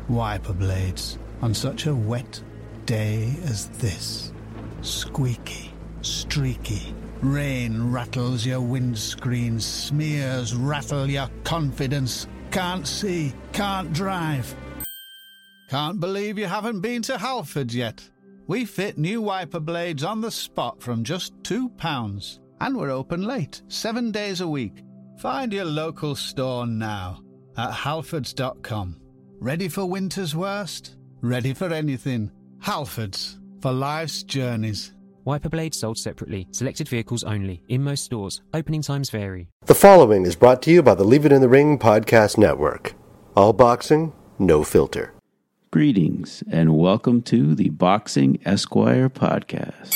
Wiper blades on such a wet day as this. Squeaky, streaky. Rain rattles your windscreen, smears rattle your confidence. Can't see, can't drive. Can't believe you haven't been to Halfords yet. We fit new wiper blades on the spot from just £2. And we're open late, 7 days a week. Find your local store now at halfords.com. Ready for winter's worst? Ready for anything. Halfords, for life's journeys. Wiper blades sold separately. Selected vehicles only. In most stores. Opening times vary. The following is brought to you by the Leave It in the Ring podcast network. All boxing, no filter. Greetings, and welcome to the Boxing Esquire podcast.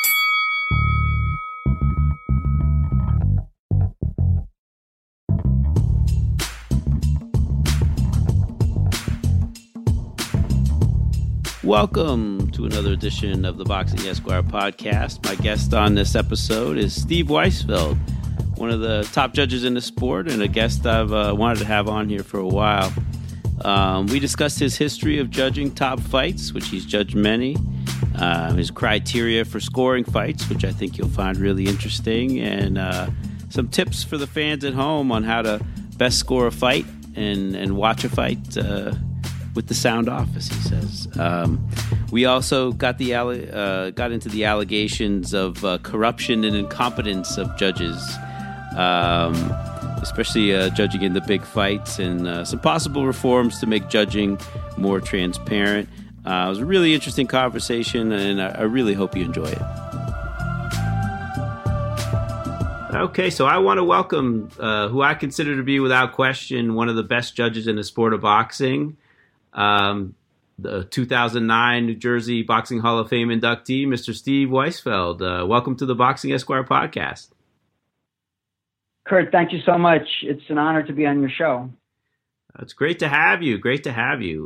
Welcome to another edition of the Boxing Esquire podcast. My guest on this episode is Steve Weisfeld, one of the top judges in the sport and a guest I've wanted to have on here for a while. We discussed his history of judging top fights, which he's judged many, his criteria for scoring fights, which I think you'll find really interesting, and some tips for the fans at home on how to best score a fight and watch a fight with the sound off, as he says. We also got into the allegations of corruption and incompetence of judges, especially judging in the big fights, and some possible reforms to make judging more transparent. It was a really interesting conversation, and I really hope you enjoy it. Okay, so I want to welcome who I consider to be, without question, one of the best judges in the sport of boxing, the 2009 New Jersey Boxing Hall of Fame inductee, Mr. Steve Weisfeld. Welcome to the Boxing Esquire podcast. Kurt, thank you so much. It's an honor to be on your show. It's great to have you. Great to have you.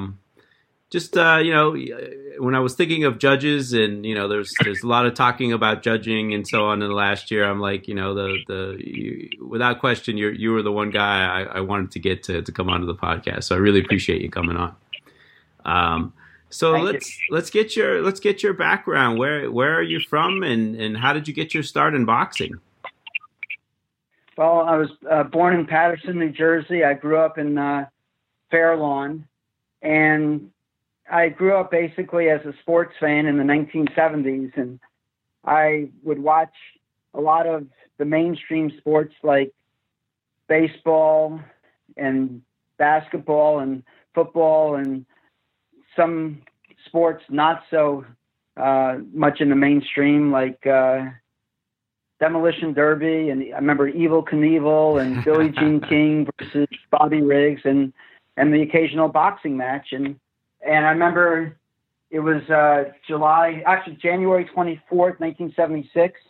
When I was thinking of judges, and there's a lot of talking about judging and so on in the last year, I'm like, without question, you were the one guy I wanted to get to come onto the podcast. So I really appreciate you coming on. Let's get your background. Where are you from, and how did you get your start in boxing? Well, I was born in Paterson, New Jersey. I grew up in Fair Lawn, and I grew up basically as a sports fan in the 1970s, and I would watch a lot of the mainstream sports like baseball and basketball and football, and some sports not so much in the mainstream, like Demolition Derby, and I remember Evel Knievel and Billie Jean King versus Bobby Riggs, and the occasional boxing match. And I remember it was January 24th, 1976.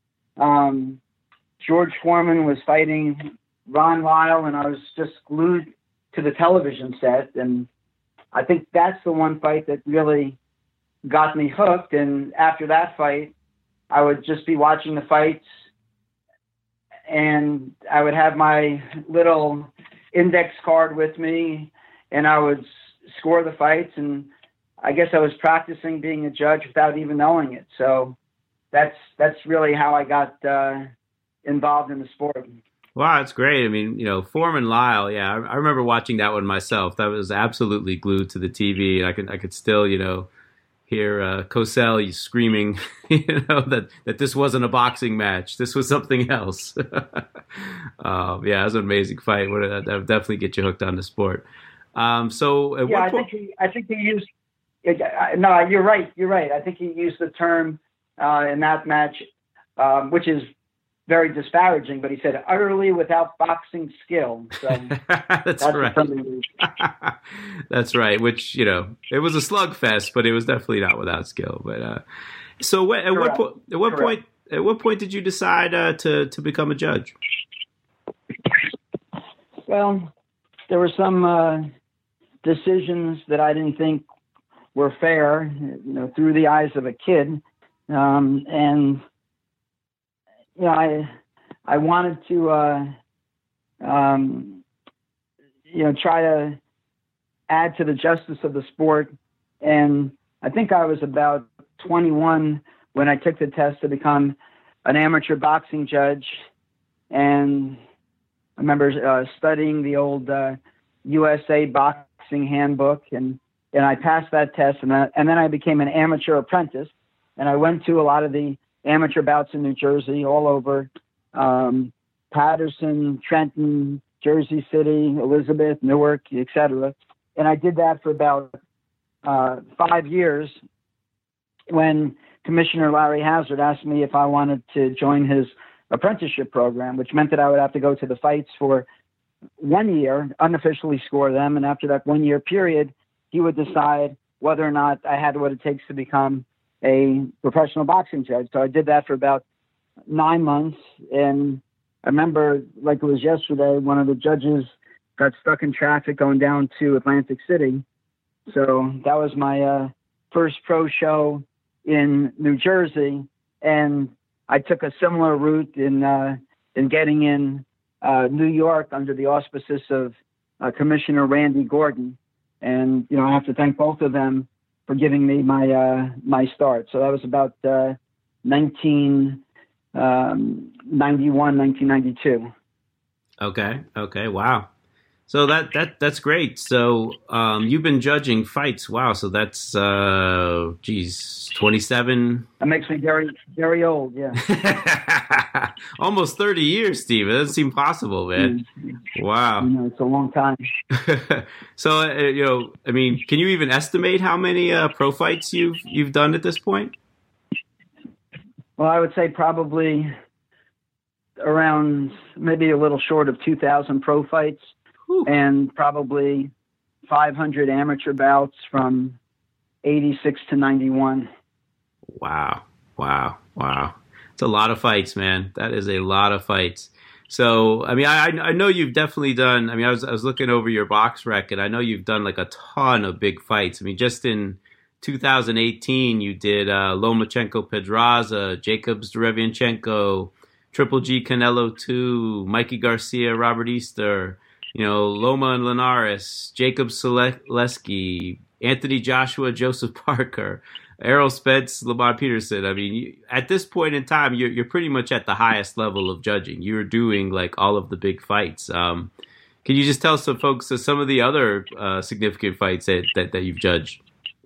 George Foreman was fighting Ron Lyle, and I was just glued to the television set. And I think that's the one fight that really got me hooked. And after that fight, I would just be watching the fights, and I would have my little index card with me, and I would score the fights. And I guess I was practicing being a judge without even knowing it. So that's really how I got involved in the sport. Wow, that's great. I mean, Foreman Lyle. Yeah, I remember watching that one myself. That was absolutely glued to the TV. I could still, hear Cosell screaming, that this wasn't a boxing match. This was something else. Yeah, it was an amazing fight. That would definitely get you hooked on the sport. I think he used. No, you're right. You're right. I think he used the term in that match, which is very disparaging, but he said utterly without boxing skill. So that's right. That's right. Which, it was a slugfest, but it was definitely not without skill. But at what point did you decide to become a judge? Well, there were some decisions that I didn't think were fair, through the eyes of a kid, and I wanted to, try to add to the justice of the sport. And I think I was about 21 when I took the test to become an amateur boxing judge. And I remember studying the old USA boxing handbook, and I passed that test, and then I became an amateur apprentice, and I went to a lot of the amateur bouts in New Jersey, all over Paterson, Trenton, Jersey City, Elizabeth, Newark, etc. And I did that for about 5 years when Commissioner Larry Hazard asked me if I wanted to join his apprenticeship program, which meant that I would have to go to the fights for 1 year, unofficially score them, and after that 1 year period, he would decide whether or not I had what it takes to become a professional boxing judge. So I did that for about 9 months, and I remember, like it was yesterday, one of the judges got stuck in traffic going down to Atlantic City. So that was my first pro show in New Jersey, and I took a similar route in getting in New York under the auspices of Commissioner Randy Gordon. And, you know, I have to thank both of them for giving me my start. So that was about 1991, 1992. Okay. Wow. So that's great. So you've been judging fights. Wow. So that's 27. That makes me very, very old. Yeah. Almost 30 years, Steve. It doesn't seem possible, man. Wow. You know, it's a long time. So I mean, can you even estimate how many pro fights you've done at this point? Well, I would say probably around maybe a little short of 2,000 pro fights. And probably 500 amateur bouts from 86 to 91. Wow. It's a lot of fights, man. That is a lot of fights. So, I mean, I know you've definitely done, I mean, I was looking over your box rec, and I know you've done like a ton of big fights. I mean, just in 2018, you did Lomachenko Pedraza, Jacobs Derevianchenko, Triple G Canelo 2, Mikey Garcia, Robert Easter, Loma and Linares, Jacob Selesky, Anthony Joshua, Joseph Parker, Errol Spence, Lamont Peterson. I mean, at this point in time, you're pretty much at the highest level of judging. You're doing like all of the big fights. Can you just tell some folks some of the other significant fights that you've judged?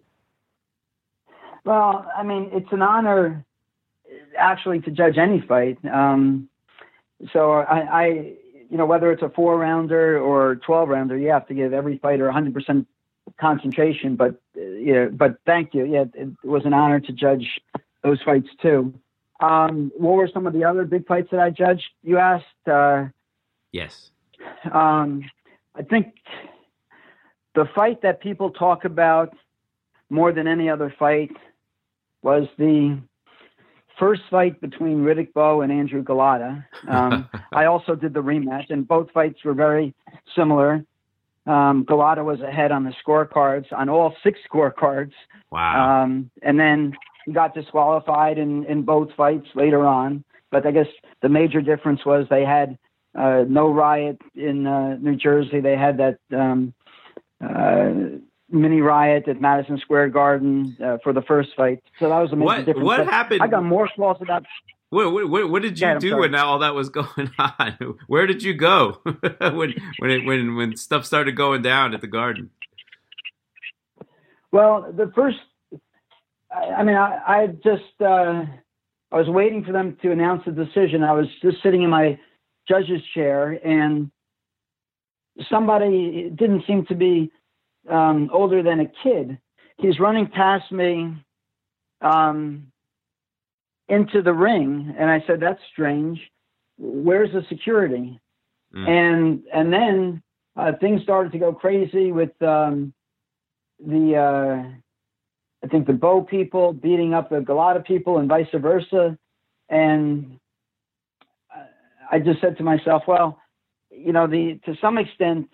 Well, I mean, it's an honor actually to judge any fight. So I whether it's a 4-rounder or 12-rounder, you have to give every fighter 100% concentration. But thank you. Yeah, it was an honor to judge those fights too. What were some of the other big fights that I judged? You asked. Yes. I think the fight that people talk about more than any other fight was the first fight between Riddick Bowe and Andrew Golota. I also did the rematch, and both fights were very similar. Golota was ahead on the scorecards, on all 6 scorecards. Wow. And then he got disqualified in both fights later on. But I guess the major difference was they had no riot in New Jersey. They had that mini riot at Madison Square Garden for the first fight. So that was a major difference. What happened? I got more calls about. What did you do when all that was going on? Where did you go when stuff started going down at the Garden? Well, the first, I was waiting for them to announce the decision. I was just sitting in my judge's chair, and somebody didn't seem to be older than a kid. He's running past me into the ring, and I said, "That's strange. Where's the security?" And then things started to go crazy with I think the Bowe people beating up the Golota people and vice versa. And I just said to myself, well, to some extent,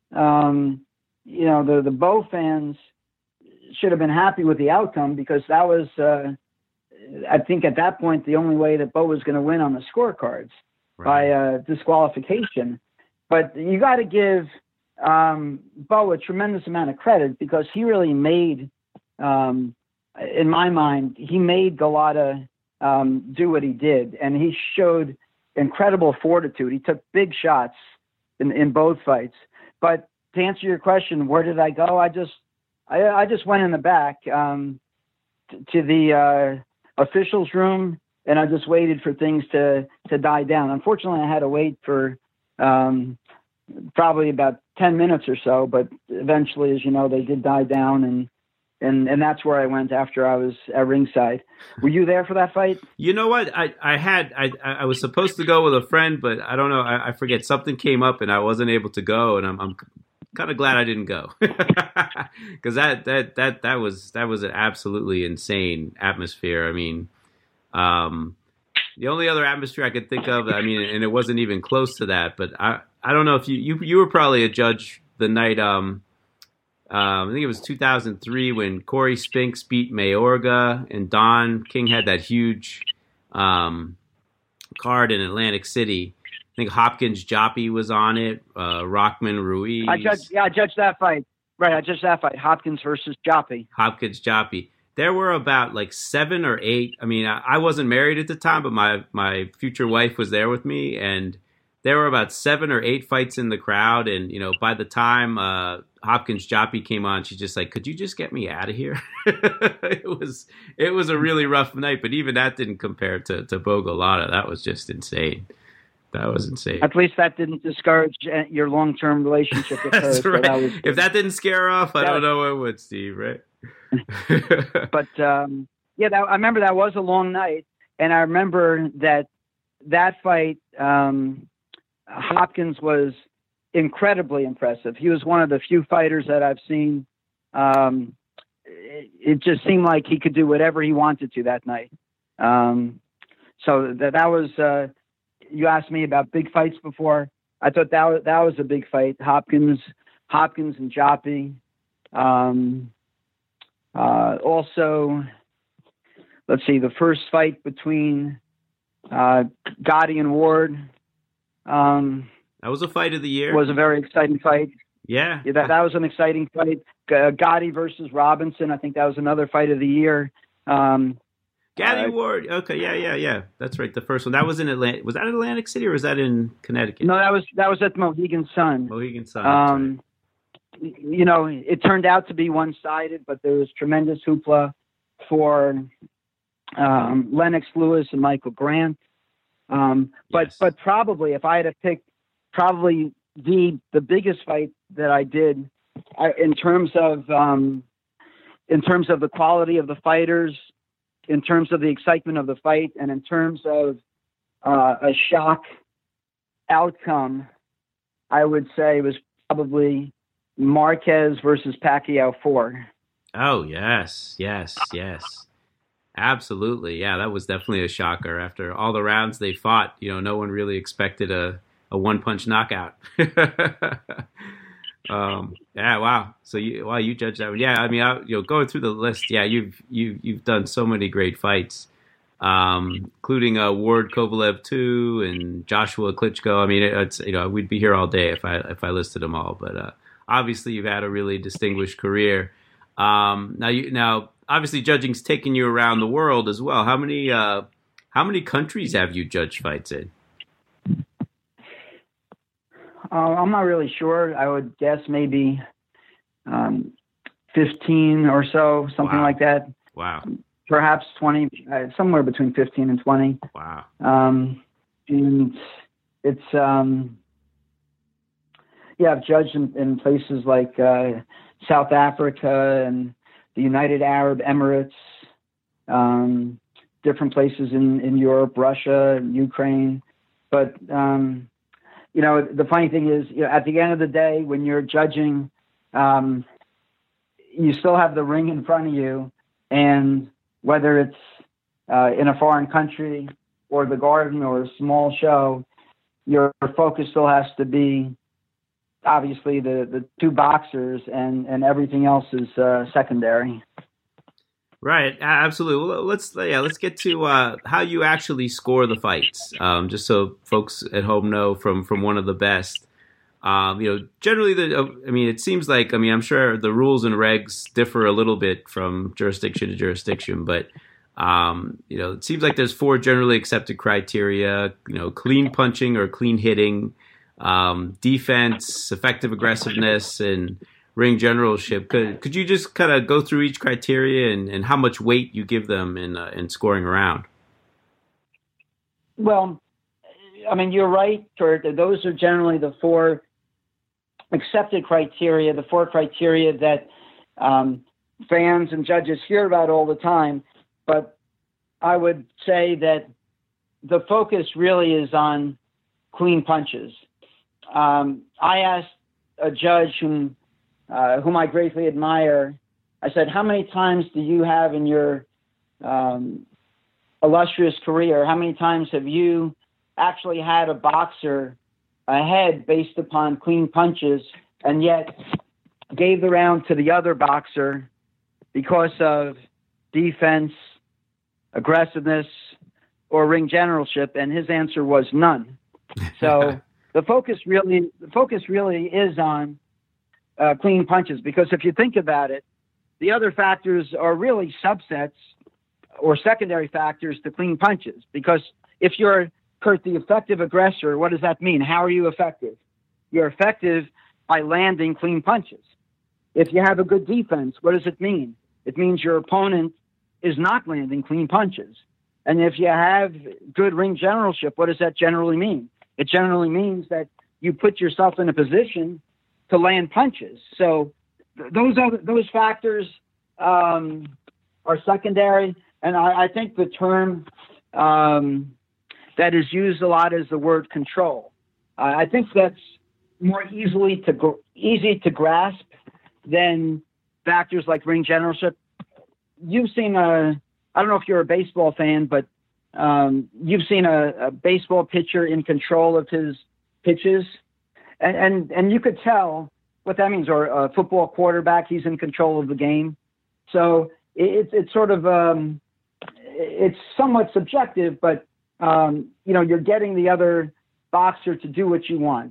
the Bowe fans should have been happy with the outcome, because that was, I think at that point, the only way that Bowe was going to win on the scorecards, right, by disqualification. But you got to give Bo a tremendous amount of credit because he really made, in my mind, he made Golota do what he did, and he showed incredible fortitude. He took big shots in both fights. But to answer your question, where did I go? I just went in the back to the officials' room, and I just waited for things to die down. Unfortunately, I had to wait for probably about 10 minutes or so, but eventually, as you know, they did die down, and that's where I went after I was at ringside. Were you there for that fight? You know what? I was supposed to go with a friend, but I don't know. I forget, something came up and I wasn't able to go, and I'm kind of glad I didn't go because that was an absolutely insane atmosphere. I mean, the only other atmosphere I could think of, I mean, and it wasn't even close to that, but I don't know if you were probably a judge the night, I think it was 2003 when Corey Spinks beat Mayorga and Don King had that huge card in Atlantic City. I think Hopkins Joppy was on it, Rockman Ruiz. I judged that fight. Right, I judged that fight, Hopkins versus Joppy. Hopkins Joppy. There were about like 7 or 8. I mean, I wasn't married at the time, but my future wife was there with me, and there were about 7 or 8 fights in the crowd. And, you know, by the time Hopkins Joppy came on, she's just like, could you just get me out of here? It was a really rough night, but even that didn't compare to Bo Golota. That was just insane. That was insane. At least that didn't discourage your long-term relationship with her. That's right. So if that didn't scare her off, I don't know what would, Steve, right? But, I remember that was a long night. And I remember that fight, Hopkins was incredibly impressive. He was one of the few fighters that I've seen. It just seemed like he could do whatever he wanted to that night. So that was, you asked me about big fights before. I thought that was a big fight. Hopkins and Joppy. Also, let's see, the first fight between Gotti and Ward. That was a fight of the year. Was a very exciting fight. Yeah, that was an exciting fight. Gotti versus Robinson. I think that was another fight of the year. Gotti Ward. Okay, yeah. That's right. The first one. That was in Atlantic. Was that Atlantic City or was that in Connecticut? No, that was at Mohegan Sun. Mohegan Sun. Right. You know, it turned out to be one-sided, but there was tremendous hoopla for Lennox Lewis and Michael Grant. But probably if I had to pick, probably the biggest fight that I did in terms of the quality of the fighters, in terms of the excitement of the fight, and in terms of a shock outcome, I would say it was probably Marquez versus Pacquiao 4. Oh, yes. Absolutely. Yeah, that was definitely a shocker. After all the rounds they fought, you know, no one really expected a one-punch knockout. Yeah, wow. So you judged that one. Yeah, I mean, going through the list, yeah, you've done so many great fights, including Ward Kovalev 2 and Joshua Klitschko. I mean, it's, you know, we'd be here all day if I listed them all. But obviously, you've had a really distinguished career. Now, obviously, judging's taken you around the world as well. How many countries have you judged fights in? I'm not really sure. I would guess maybe 15 or so, something like that. Wow. Perhaps 20, somewhere between 15 and 20. Wow. And it's, I've judged in places like South Africa and the United Arab Emirates, different places in Europe, Russia, Ukraine. But, you know, the funny thing is, you know, at the end of the day, when you're judging, you still have the ring in front of you. And whether it's in a foreign country or the Garden or a small show, your focus still has to be obviously the two boxers, and everything else is secondary. Right, absolutely. Well, let's get to how you actually score the fights, just so folks at home know from one of the best. Generally, it seems like, I'm sure the rules and regs differ a little bit from jurisdiction to jurisdiction, but, it seems like there's 4 generally accepted criteria, clean punching or clean hitting, defense, effective aggressiveness, and ring generalship. Could you just kind of go through each criteria and how much weight you give them in scoring a round? Well, you're right, Kurt. Those are generally the 4 accepted criteria, the 4 criteria that fans and judges hear about all the time. But I would say that the focus really is on clean punches. I asked a judge whom I greatly admire, I said, how many times do you have in your illustrious career, how many times have you actually had a boxer ahead based upon clean punches and yet gave the round to the other boxer because of defense, aggressiveness, or ring generalship? And his answer was none. So the focus really is on clean punches, because if you think about it, the other factors are really subsets or secondary factors to clean punches. Because if you're, Kurt, the effective aggressor, what does that mean? How are you effective? You're effective by landing clean punches. If you have a good defense, what does it mean? It means your opponent is not landing clean punches. And if you have good ring generalship, what does that generally mean? It generally means that you put yourself in a position to land punches. So those factors are secondary. And I think the term that is used a lot is the word control. I think that's more easy to grasp than factors like ring generalship. You've seen I don't know if you're a baseball fan, but you've seen a baseball pitcher in control of his pitches, and you could tell what that means. Or a football quarterback, he's in control of the game. So it's sort of it's somewhat subjective, but you're getting the other boxer to do what you want.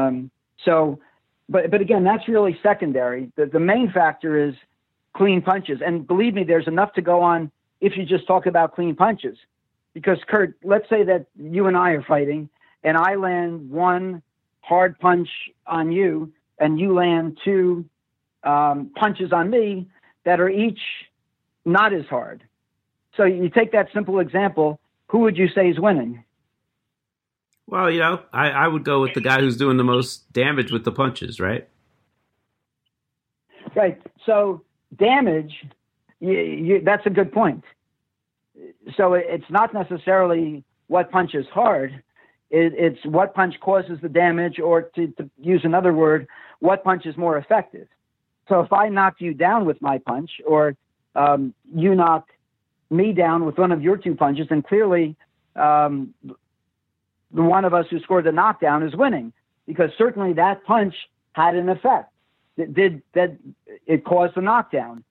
But again, that's really secondary. The main factor is clean punches. And believe me, there's enough to go on if you just talk about clean punches. Because, Kurt, let's say that you and I are fighting, and I land 1 hard punch on you, and you land 2 punches on me that are each not as hard. So you take that simple example, who would you say is winning? Well, I would go with the guy who's doing the most damage with the punches, right? Right. So damage, that's a good point. So it's not necessarily what punch is hard. It's what punch causes the damage, or to use another word, what punch is more effective. So if I knock you down with my punch, or you knock me down with one of your 2 punches, then clearly the one of us who scored the knockdown is winning, because certainly that punch had an effect. It caused the knockdown.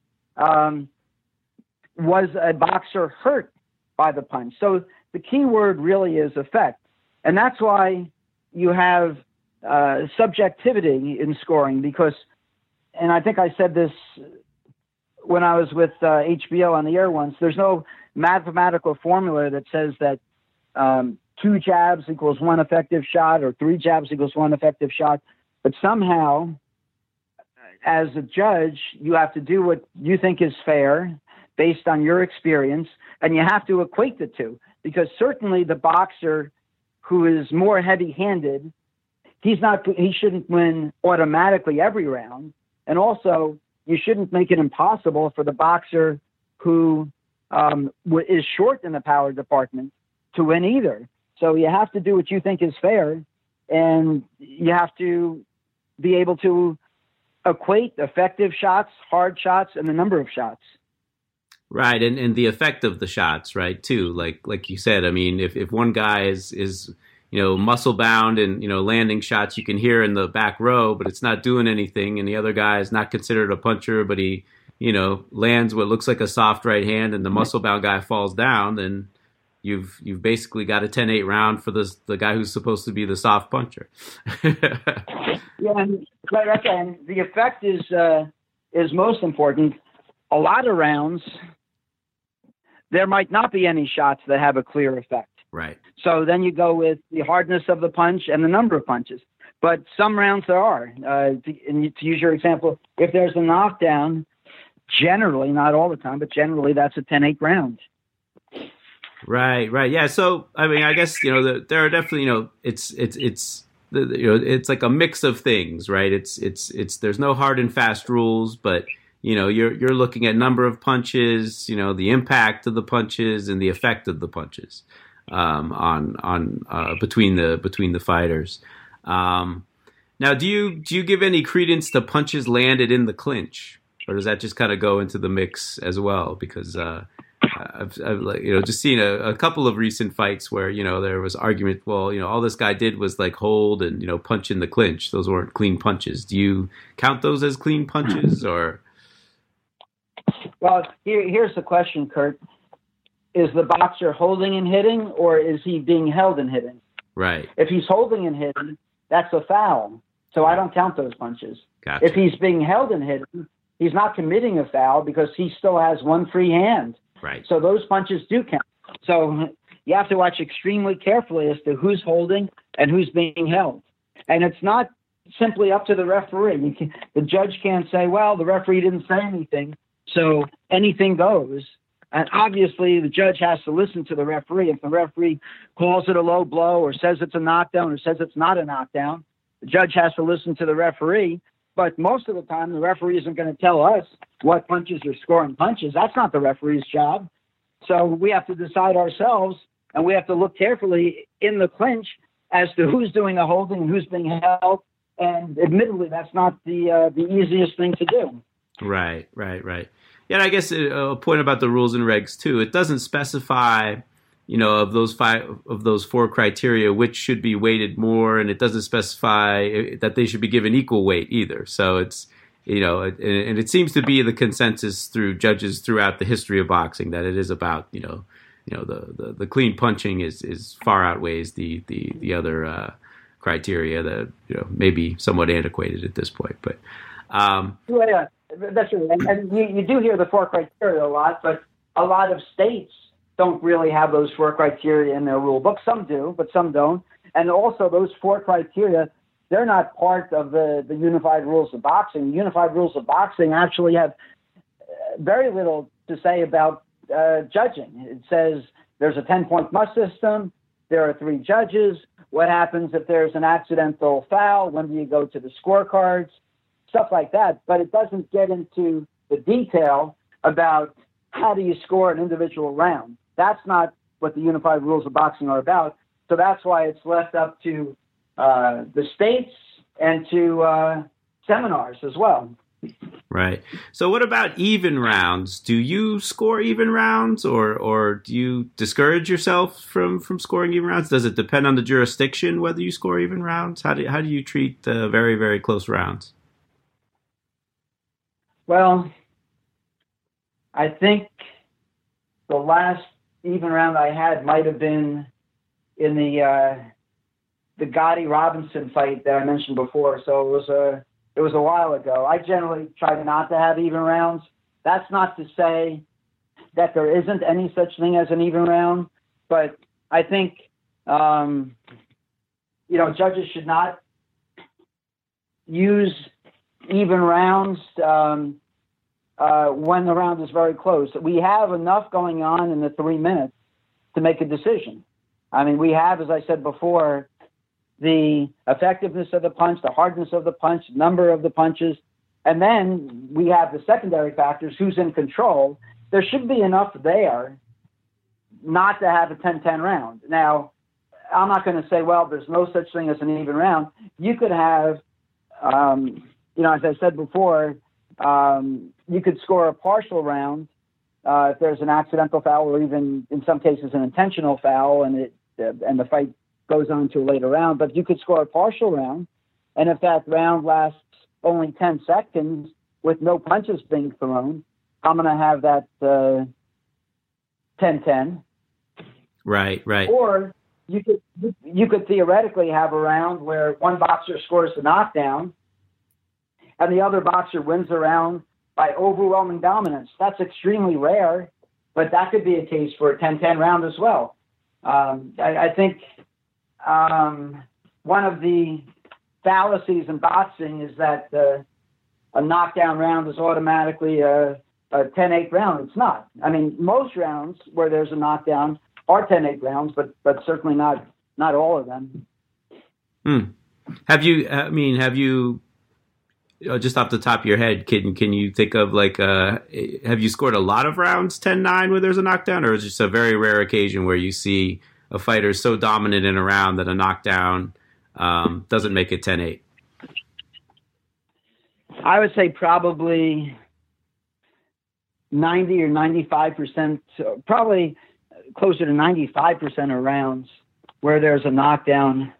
Was a boxer hurt by the punch? So the key word really is effect. And that's why you have subjectivity in scoring, because, and I think I said this when I was with HBO on the air once, there's no mathematical formula that says that 2 jabs equals 1 effective shot, or 3 jabs equals 1 effective shot. But somehow, as a judge, you have to do what you think is fair based on your experience, and you have to equate the 2, because certainly the boxer who is more heavy-handed, he shouldn't win automatically every round. And also, you shouldn't make it impossible for the boxer who is short in the power department to win either. So you have to do what you think is fair, and you have to be able to equate effective shots, hard shots, and the number of shots. Right, and the effect of the shots, right, too. Like you said, if one guy is muscle bound and landing shots you can hear in the back row, but it's not doing anything, and the other guy is not considered a puncher, but he lands what looks like a soft right hand, and the muscle bound guy falls down, then you've basically got a 10-8 round for the guy who's supposed to be the soft puncher. Yeah, and the effect is most important. A lot of rounds, there might not be any shots that have a clear effect. Right. So then you go with the hardness of the punch and the number of punches. But some rounds there are. To use your example, if there's a knockdown, generally, not all the time, but generally that's a 10-8 round. Right. Yeah. So, I mean, I guess, there are definitely, it's like a mix of things, right? It's there's no hard and fast rules, but you're looking at number of punches, the impact of the punches and the effect of the punches, between the fighters. Now, do you give any credence to punches landed in the clinch, or does that just kind of go into the mix as well? Because I've just seen a couple of recent fights where there was argument. Well, all this guy did was like hold and punch in the clinch. Those weren't clean punches. Do you count those as clean punches, or? Well, here's the question, Kurt. Is the boxer holding and hitting, or is he being held and hitting? Right. If he's holding and hitting, that's a foul. So I don't count those punches. Gotcha. If he's being held and hitting, he's not committing a foul because he still has one free hand. Right. So those punches do count. So you have to watch extremely carefully as to who's holding and who's being held. And it's not simply up to the referee. The judge can't say, well, the referee didn't say anything, so anything goes. And obviously the judge has to listen to the referee. If the referee calls it a low blow or says it's a knockdown or says it's not a knockdown, the judge has to listen to the referee. But most of the time, the referee isn't going to tell us what punches are scoring punches. That's not the referee's job. So we have to decide ourselves, and we have to look carefully in the clinch as to who's doing the holding and who's being held. And admittedly, that's not the easiest thing to do. Right. Yeah, and I guess a point about the rules and regs too. It doesn't specify, of those four criteria, which should be weighted more, and it doesn't specify that they should be given equal weight either. So it's, and it seems to be the consensus through judges throughout the history of boxing that it is about, the clean punching is far outweighs the other criteria that may be somewhat antiquated at this point, but. Yeah, that's true. And you do hear the four criteria a lot, but a lot of states don't really have those four criteria in their rule book. Some do, but some don't. And also those four criteria, they're not part of the unified rules of boxing. The unified rules of boxing actually have very little to say about judging. It says there's a 10-point must system. There are 3 judges. What happens if there's an accidental foul? When do you go to the scorecards? Stuff like that, but it doesn't get into the detail about how do you score an individual round. That's not what the unified rules of boxing are about. So that's why it's left up to the states and to seminars as well. Right. So what about even rounds? Do you score even rounds, or do you discourage yourself from scoring even rounds? Does it depend on the jurisdiction whether you score even rounds? How do you treat very, very close rounds? Well, I think the last even round I had might have been in the Gotti Robinson fight that I mentioned before. So it was a while ago. I generally try not to have even rounds. That's not to say that there isn't any such thing as an even round, but I think judges should not use even rounds when the round is very close. We have enough going on in the 3 minutes to make a decision. I mean, we have, as I said before, the effectiveness of the punch, the hardness of the punch, number of the punches, and then we have the secondary factors, who's in control. There should be enough there not to have a 10-10 round. Now, I'm not going to say, well, there's no such thing as an even round. You could have, as I said before, you could score a partial round if there's an accidental foul, or even in some cases an intentional foul, and the fight goes on to a later round. But you could score a partial round, and if that round lasts only 10 seconds with no punches being thrown, I'm going to have that 10-10. Right, right. Or you could theoretically have a round where one boxer scores the knockdown and the other boxer wins the round by overwhelming dominance. That's extremely rare, but that could be a case for a 10-10 round as well. I think one of the fallacies in boxing is that a knockdown round is automatically a 10-8 round. It's not. I mean, most rounds where there's a knockdown are 10-8 rounds, but certainly not all of them. Have you, just off the top of your head, can you think of have you scored a lot of rounds 10-9 where there's a knockdown, or is it just a very rare occasion where you see a fighter so dominant in a round that a knockdown doesn't make it 10-8? I would say probably 90 or 95%, probably closer to 95% of rounds where there's a knockdown,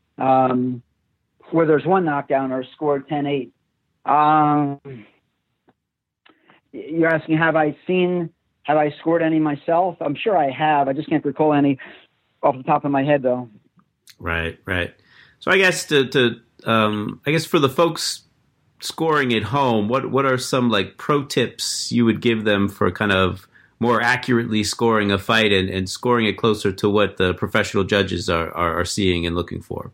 where there's one knockdown are scored 10-8. You're asking, have I scored any myself? I'm sure I have. I just can't recall any off the top of my head, though. Right. So I guess I guess for the folks scoring at home, what are some pro tips you would give them for kind of more accurately scoring a fight and scoring it closer to what the professional judges are seeing and looking for?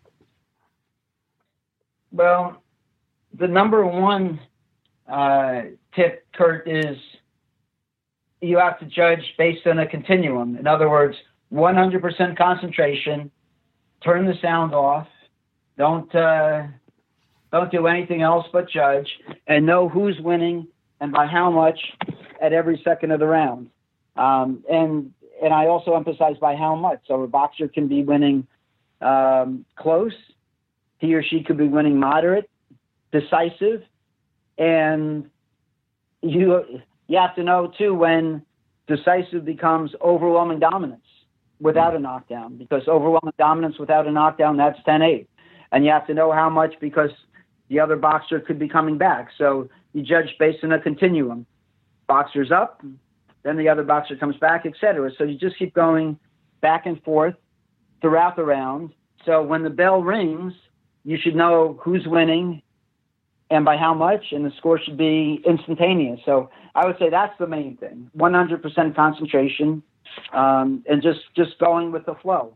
Well, the number one tip, Kurt, is you have to judge based on a continuum. In other words, 100% concentration, turn the sound off, don't do anything else but judge, and know who's winning and by how much at every second of the round. And I also emphasize by how much. So a boxer can be winning close. He or she could be winning moderate, decisive. And you have to know, too, when decisive becomes overwhelming dominance without a knockdown, because overwhelming dominance without a knockdown, that's 10-8. And you have to know how much, because the other boxer could be coming back. So you judge based on a continuum. Boxer's up, then the other boxer comes back, etc. So you just keep going back and forth throughout the round. So when the bell rings, you should know who's winning and by how much, and the score should be instantaneous. So I would say that's the main thing: 100% concentration, and just going with the flow.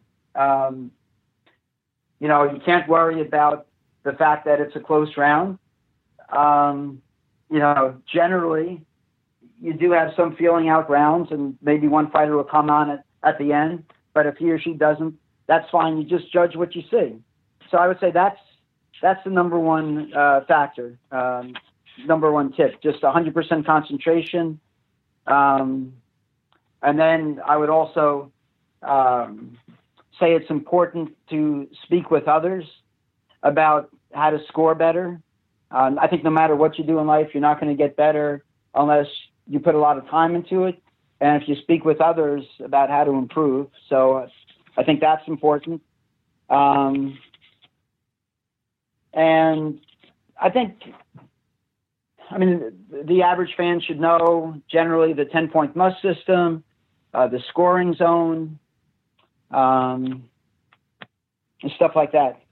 You can't worry about the fact that it's a close round. Generally, you do have some feeling out rounds, and maybe one fighter will come on at the end. But if he or she doesn't, that's fine. You just judge what you see. So I would say that's the number one factor, number one tip, just 100% concentration. And then I would also say it's important to speak with others about how to score better. I think no matter what you do in life, you're not going to get better unless you put a lot of time into it, and if you speak with others about how to improve. So I think that's important. And I think, the average fan should know generally the 10-point must system, the scoring zone, and stuff like that.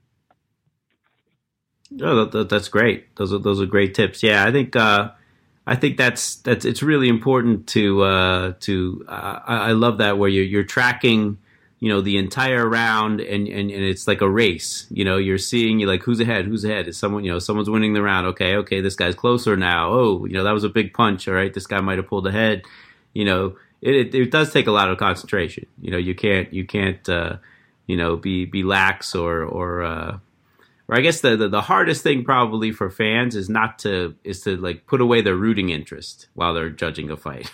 Oh, that's great. Those are great tips. Yeah, I think that's it's really important to I love that, where you're tracking, the entire round, and it's like a race. You're seeing who's ahead. Is someone, someone's winning the round. Okay, this guy's closer now. Oh, that was a big punch. All right, this guy might have pulled ahead. It does take a lot of concentration. You can't be lax or I guess the hardest thing probably for fans is to put away their rooting interest while they're judging a fight,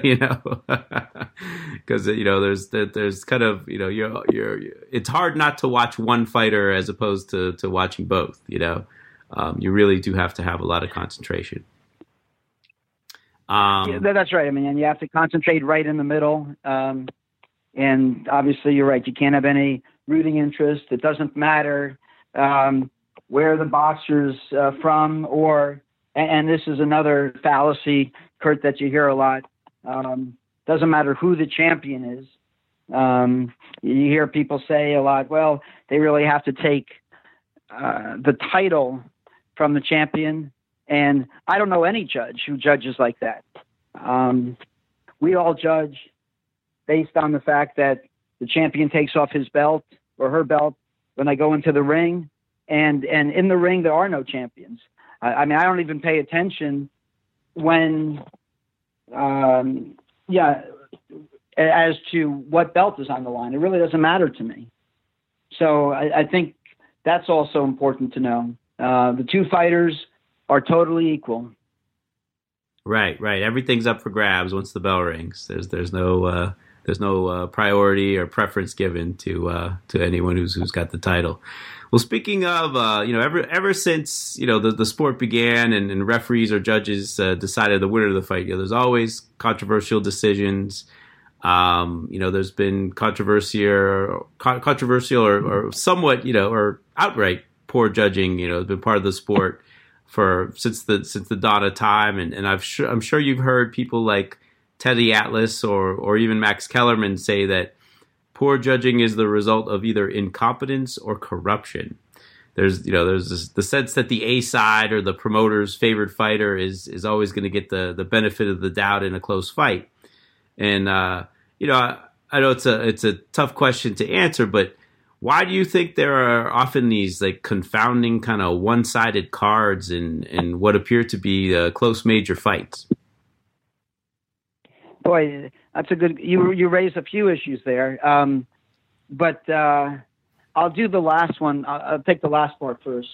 because there's kind of it's hard not to watch one fighter as opposed to watching both. You really do have to have a lot of concentration. Yeah, that's right. And you have to concentrate right in the middle. And obviously, you're right. You can't have any rooting interest. It doesn't matter where the boxer's from, and this is another fallacy, Kurt, that you hear a lot. Doesn't matter who the champion is. You hear people say a lot, well, they really have to take the title from the champion. And I don't know any judge who judges like that. We all judge based on the fact that the champion takes off his belt or her belt when they go into the ring. And in the ring, there are no champions. I mean, I don't even pay attention when, as to what belt is on the line. It really doesn't matter to me. So I think that's also important to know. The two fighters are totally equal. Right. Everything's up for grabs once the bell rings. There's no priority or preference given to anyone who's got the title. Well, speaking of, ever since the sport began and referees or judges decided the winner of the fight, there's always controversial decisions. There's been controversial or somewhat, or outright poor judging. Has been part of the sport since the dawn of time, and I'm sure you've heard people like Teddy Atlas or even Max Kellerman say that poor judging is the result of either incompetence or corruption. There's the sense that the A side or the promoter's favorite fighter is always going to get the benefit of the doubt in a close fight. And I know it's a tough question to answer, but why do you think there are often these like confounding kind of one-sided cards in what appear to be close major fights? Boy, that's a good. You raised a few issues there, but I'll do the last one. I'll take the last part first.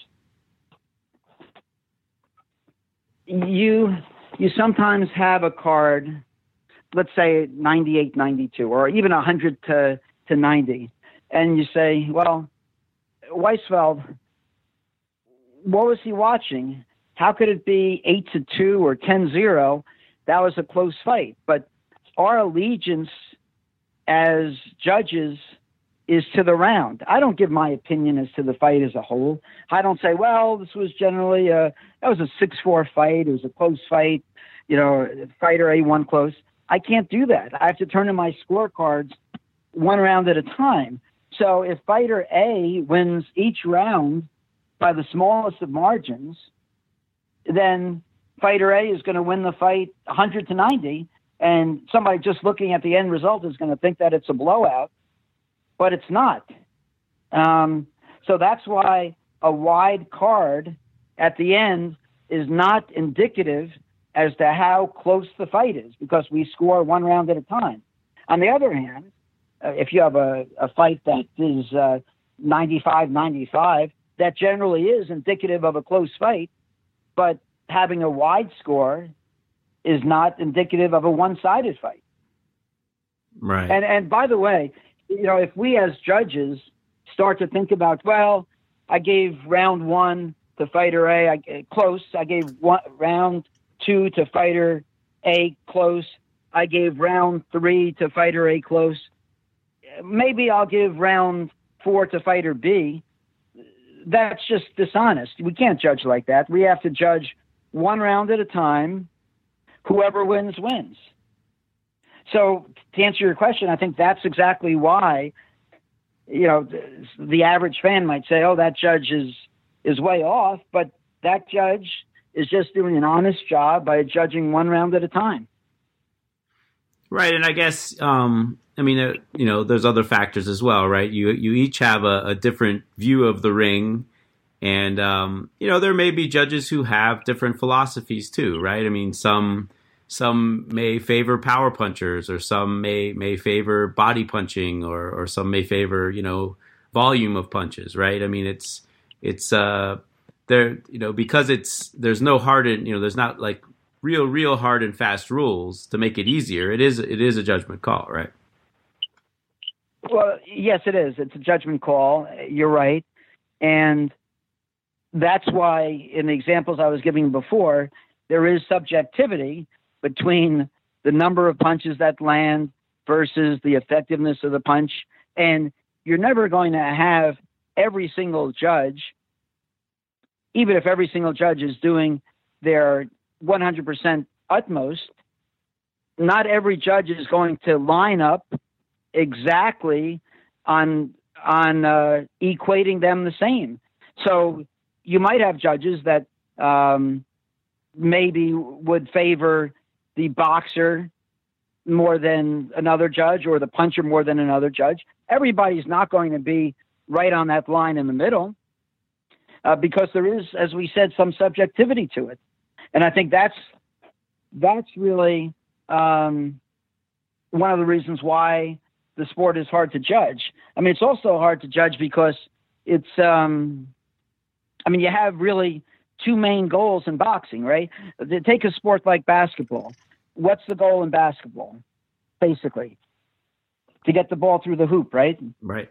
You sometimes have a card, let's say 98-92, or even 100 to 90, and you say, well, Weisfeld, what was he watching? How could it be 8-2 or 10-0? That was a close fight, but our allegiance as judges is to the round. I don't give my opinion as to the fight as a whole. I don't say, well, this was generally that was a 6-4 fight. It was a close fight. Fighter A won close. I can't do that. I have to turn in my scorecards one round at a time. So if fighter A wins each round by the smallest of margins, then fighter A is going to win the fight 100 to 90. And somebody just looking at the end result is going to think that it's a blowout, but it's not. So that's why a wide card at the end is not indicative as to how close the fight is, because we score one round at a time. On the other hand, if you have a fight that is 95-95, that generally is indicative of a close fight, but having a wide score is not indicative of a one-sided fight. Right. And by the way, if we as judges start to think about, well, I gave round 1 to fighter A close. I gave round 2 to fighter A close. I gave round 3 to fighter A close. Maybe I'll give round 4 to fighter B. That's just dishonest. We can't judge like that. We have to judge one round at a time. Whoever wins, wins. So to answer your question, I think that's exactly why, the average fan might say, oh, that judge is way off, but that judge is just doing an honest job by judging one round at a time. Right. And I guess, there's other factors as well, right? You each have a different view of the ring. And, there may be judges who have different philosophies too, right? I mean, some may favor power punchers, or some may favor body punching, or some may favor, volume of punches, right? I mean, it's there, because there's no hard and, there's not like real hard and fast rules to make it easier. It is a judgment call, right? Well, yes, it is. It's a judgment call. You're right. And that's why in the examples I was giving before, there is subjectivity between the number of punches that land versus the effectiveness of the punch. And you're never going to have every single judge, even if every single judge is doing their 100% utmost, not every judge is going to line up exactly on equating them the same. So you might have judges that maybe would favor the boxer more than another judge, or the puncher more than another judge. Everybody's not going to be right on that line in the middle, because there is, as we said, some subjectivity to it. And I think that's really one of the reasons why the sport is hard to judge. I mean, it's also hard to judge because it's, you have really two main goals in boxing, right? Take a sport like basketball. What's the goal in basketball? Basically, to get the ball through the hoop, right? Right.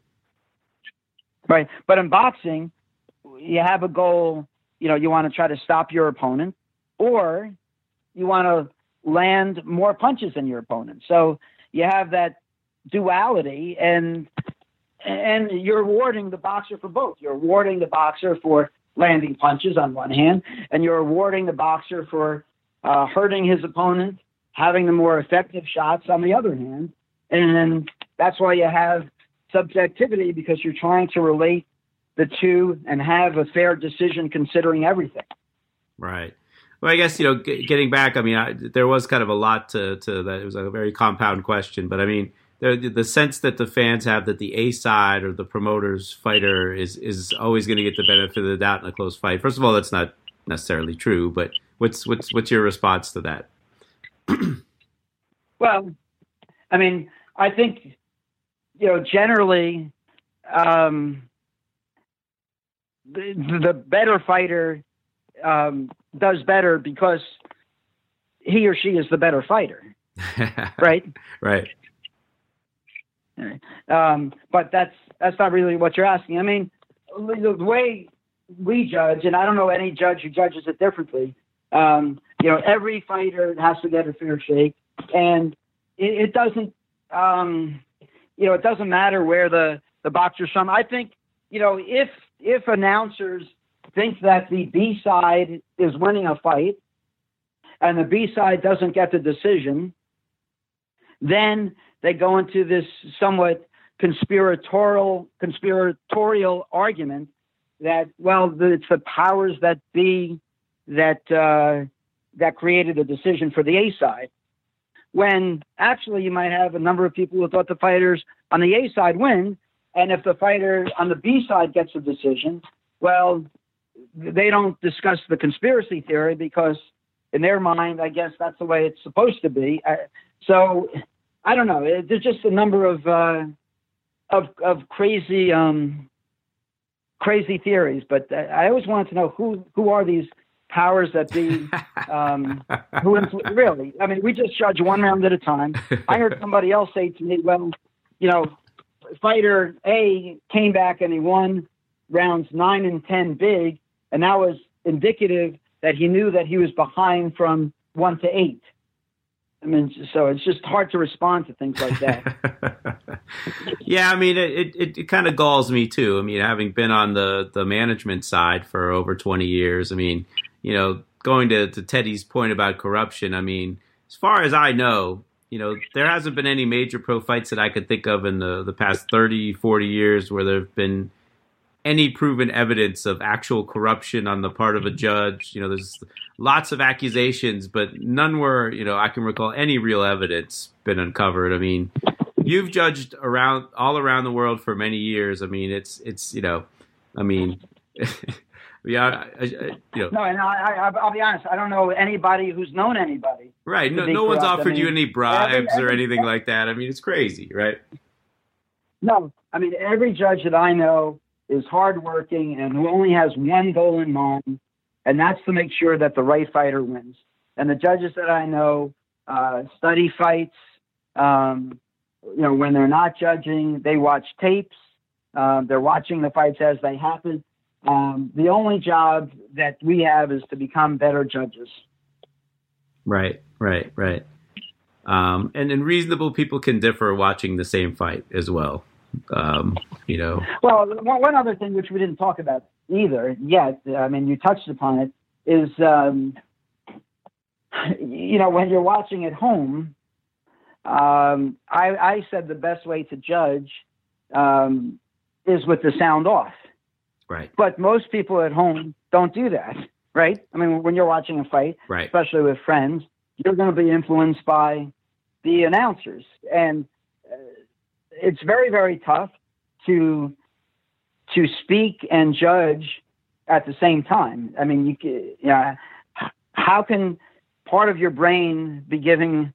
But in boxing, you have a goal, you want to try to stop your opponent, or you want to land more punches than your opponent. So you have that duality, and you're rewarding the boxer for both. You're rewarding the boxer for landing punches on one hand, and you're rewarding the boxer for hurting his opponent, having the more effective shots on the other hand. And that's why you have subjectivity, because you're trying to relate the two and have a fair decision considering everything. Right. Well, I guess, getting back, there was kind of a lot to that. It was a very compound question, but the sense that the fans have that the A side or the promoter's fighter is always going to get the benefit of the doubt in a close fight. First of all, that's not necessarily true, but what's your response to that? Well, I think, generally, the better fighter does better because he or she is the better fighter, right? Right. But that's not really what you're asking. The way we judge, and I don't know any judge who judges it differently. Every fighter has to get a fair shake, and it doesn't, it doesn't matter where the boxer's from. I think, if announcers think that the B side is winning a fight and the B side doesn't get the decision, then they go into this somewhat conspiratorial argument that, well, it's the powers that be that created the decision for the A side. When actually you might have a number of people who thought the fighters on the A side win, and if the fighter on the B side gets a decision, well, they don't discuss the conspiracy theory, because in their mind, I guess that's the way it's supposed to be. So I don't know. There's just a number of crazy theories, but I always wanted to know who are these powers that be, really. We just judge one round at a time. I heard somebody else say to me, well, fighter A came back and he won rounds 9 and 10 big, and that was indicative that he knew that he was behind from 1 to 8. So it's just hard to respond to things like that. Yeah, it kind of galls me too. Having been on the management side for over 20 years, going to Teddy's point about corruption, as far as I know, there hasn't been any major pro fights that I could think of in the past 30, 40 years where there have been any proven evidence of actual corruption on the part of a judge. There's lots of accusations, but none were, I can recall any real evidence been uncovered. You've judged all around the world for many years. Yeah, No, and I'll be honest. I don't know anybody who's known anybody. Right. No one's offered you any bribes or anything like that. It's crazy, right? No, every judge that I know is hardworking and who only has one goal in mind, and that's to make sure that the right fighter wins. And the judges that I know study fights. When they're not judging, they watch tapes. They're watching the fights as they happen. The only job that we have is to become better judges. Right. And reasonable people can differ watching the same fight as well. Well, one other thing which we didn't talk about either yet, you touched upon it, is, when you're watching at home, I said the best way to judge is with the sound off. Right. But most people at home don't do that, right? I mean, when you're watching a fight, Right. especially with friends, you're going to be influenced by the announcers. And it's very, very tough to speak and judge at the same time. I mean, how can part of your brain be giving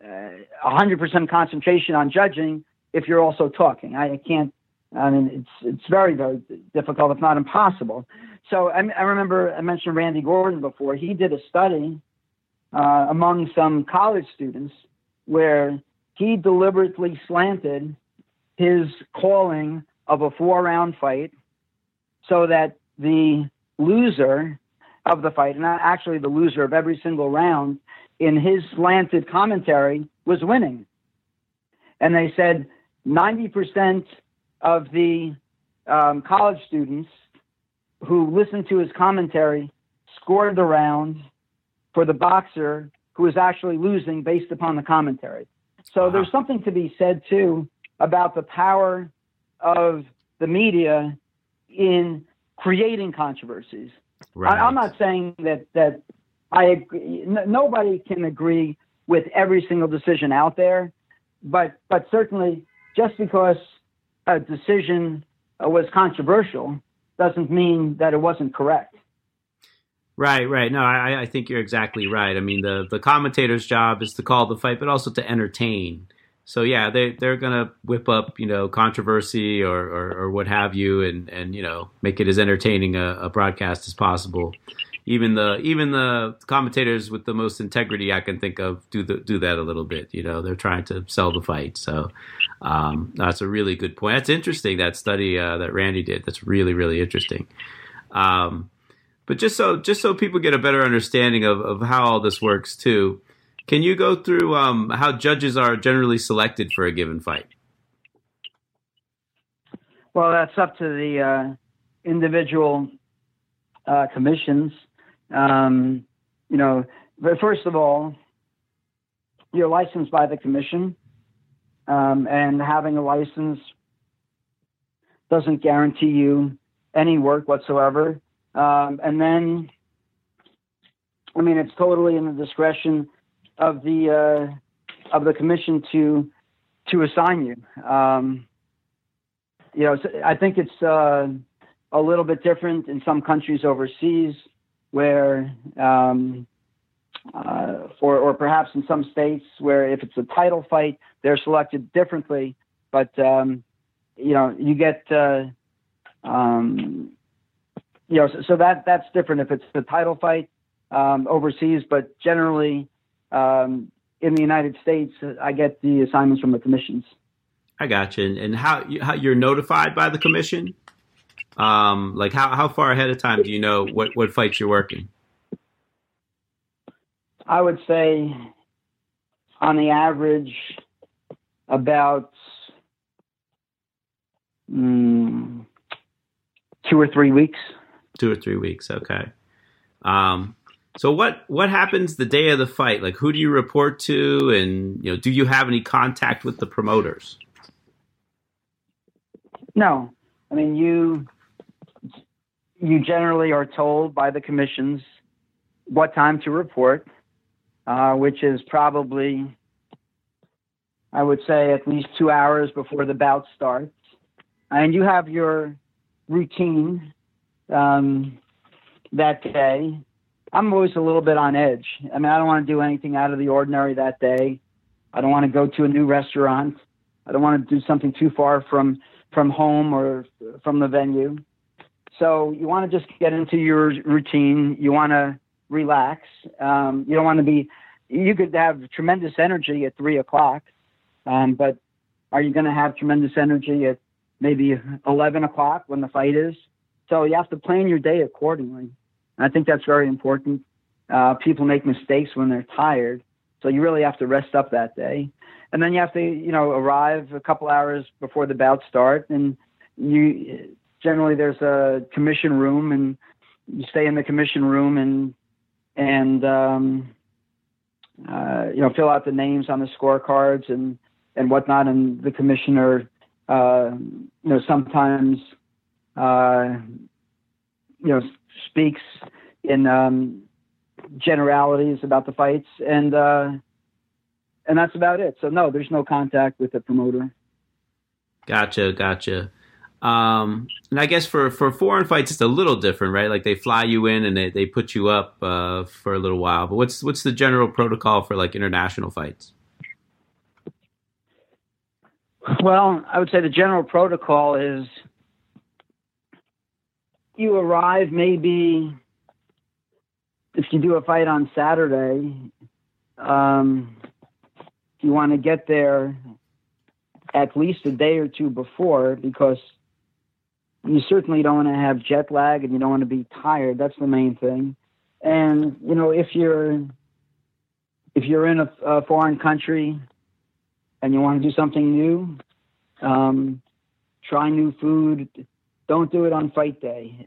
100% concentration on judging if you're also talking? I can't. I mean, it's very, very difficult, if not impossible. So I remember I mentioned Randy Gordon before. He did a study among some college students where he deliberately slanted his calling of a 4-round fight so that the loser of the fight, and actually the loser of every single round, in his slanted commentary was winning. And they said 90% of the college students who listened to his commentary scored the round for the boxer who was actually losing based upon the commentary. So there's something to be said, too, about the power of the media in creating controversies. Right. I'm not saying that I agree. Nobody can agree with every single decision out there, but certainly just because a decision was controversial doesn't mean that it wasn't correct. Right. No, I think you're exactly right. I mean, the commentator's job is to call the fight, but also to entertain. So yeah, they're gonna whip up, controversy or what have you, and make it as entertaining a broadcast as possible. Even the commentators with the most integrity I can think of do that a little bit. They're trying to sell the fight. So that's a really good point. That's interesting, that study that Randy did. That's really, really interesting. But just so people get a better understanding of how all this works too, can you go through how judges are generally selected for a given fight? Well, that's up to the individual commissions. But first of all, you're licensed by the commission, and having a license doesn't guarantee you any work whatsoever. And then, it's totally in the discretion of the commission to assign you. I think it's a little bit different in some countries overseas, where, or perhaps in some states where if it's a title fight, they're selected differently. But you get, so that's different if it's the title fight overseas. But generally, in the United States, I get the assignments from the commissions. I got you. And how you're notified by the commission? Like how far ahead of time do you know what fights you're working? I would say on the average about 2 or 3 weeks. 2 or 3 weeks. Okay. So what happens the day of the fight? Like, who do you report to? And, do you have any contact with the promoters? No. I mean, you generally are told by the commissions what time to report, which is probably, I would say, at least 2 hours before the bout starts. And you have your routine that day. I'm always a little bit on edge. I mean, I don't want to do anything out of the ordinary that day. I don't want to go to a new restaurant. I don't want to do something too far from home or from the venue. So you want to just get into your routine. You want to relax. You don't want to be, you could have tremendous energy at 3:00, but are you going to have tremendous energy at maybe 11:00 when the fight is? So you have to plan your day accordingly. And I think that's very important. People make mistakes when they're tired. So you really have to rest up that day. And then you have to, arrive a couple hours before the bout start. And generally there's a commission room, and you stay in the commission room and fill out the names on the scorecards and whatnot. And the commissioner, sometimes, speaks in generalities about the fights, and that's about it. So no, there's no contact with the promoter. Gotcha. And I guess for foreign fights, it's a little different, right? Like they fly you in and they put you up for a little while. But what's the general protocol for like international fights? Well, I would say the general protocol is you arrive maybe, if you do a fight on Saturday, you want to get there at least a day or two before, because you certainly don't want to have jet lag and you don't want to be tired. That's the main thing. And, if you're in a foreign country and you want to do something new, try new food. Don't do it on fight day.